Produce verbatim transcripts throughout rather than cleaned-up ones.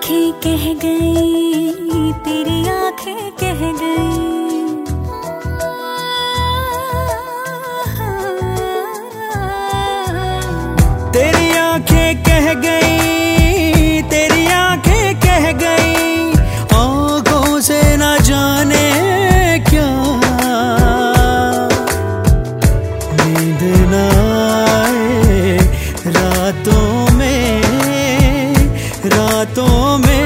आँखें कह गई, तेरी आँखें कह गई, तेरी आँखें कह गई, तेरी आँखें कह गई, आँखों से न जाने क्या, नींद न आए रातों में, रातों में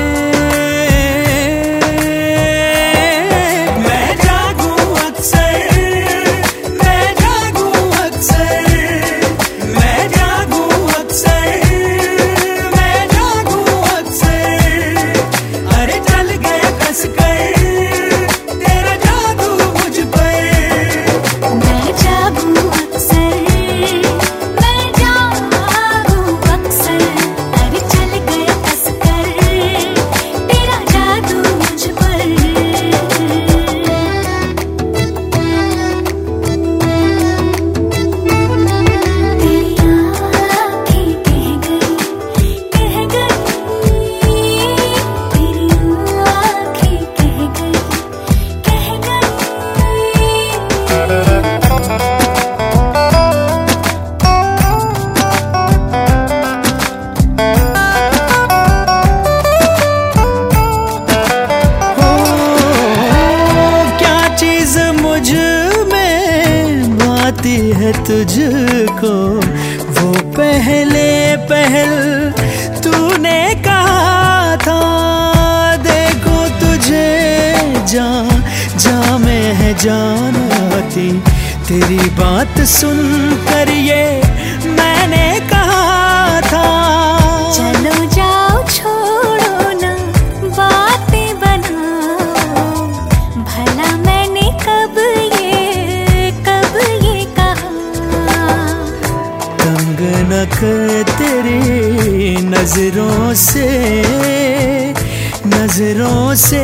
मैं जागूं अक्सर, मैं जागूं अक्सर, मैं जागूं अक्सर, मैं जागूं अक्सर, अरे चल गया कस कर तेरा जादू मुझ पर। मैं जागूं अक्सर, मैं जागूं अक्सर, अरे चल गया कस कर तेरा जादू मुझ पर। तेरी आँखें कह गई, कह गई, तेरी आँखें कह गई, कह गई। क्या चीज मुझ में भाती है तुझको, वो पहले पहल तूने कहा था, देखो तुझे जा जा में है जान आती, तेरी बात सुन कर ये मैंने कहा था। चलो जाओ छोड़ो ना बातें बनाओ, भला मैंने कब ये कब ये कहा। तंग न कर तेरी नजरों से, नजरों से,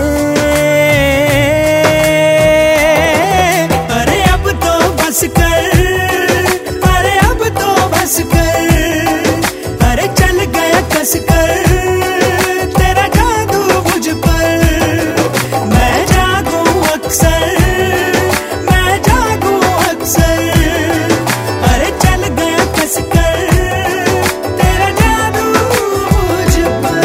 अरे अब तो बस कर, अरे अब तो बस कर, अरे चल गया कस कर तेरा जादू मुझ पर। मैं जागूं अक्सर, मैं जागूं अक्सर, अरे चल गया कस कर तेरा जादू मुझ पर।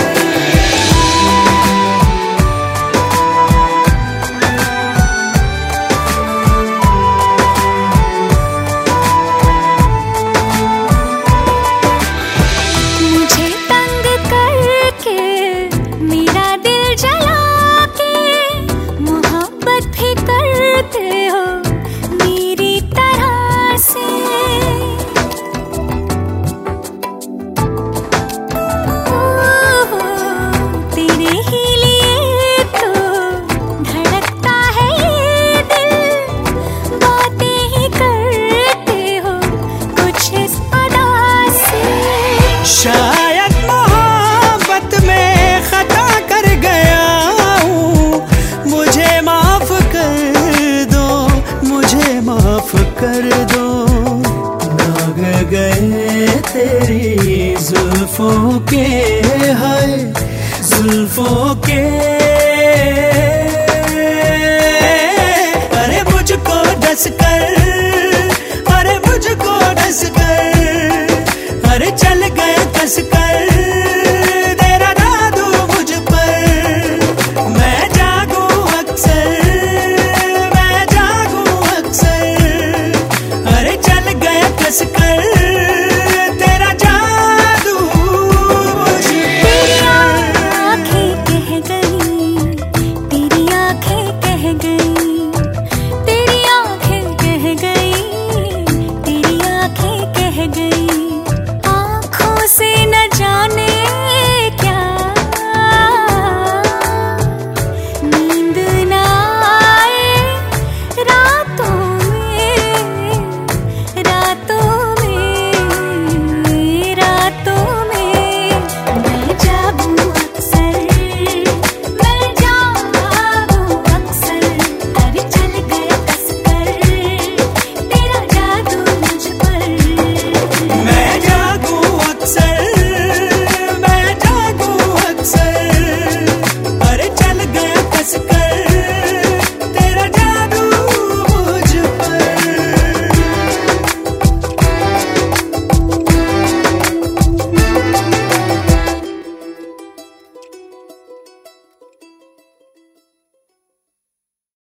मुझे तंग करके मेरा दिल जला के, मोहब्बत भी करते हो मेरी तरह से। ओह, तेरे ही लिए तो धड़कता है ये दिल, बातें ही करते हो कुछ इस अदा से। शायद मोहब्बत में खता कर गया हूँ, मुझे माफ कर दो, मुझे माफ कर दो। दाग गए तेरी जुल्फों के, हाय जुल्फों के, अरे मुझको डस कर, अरे मुझको डस कर, अरे चल गए कस कर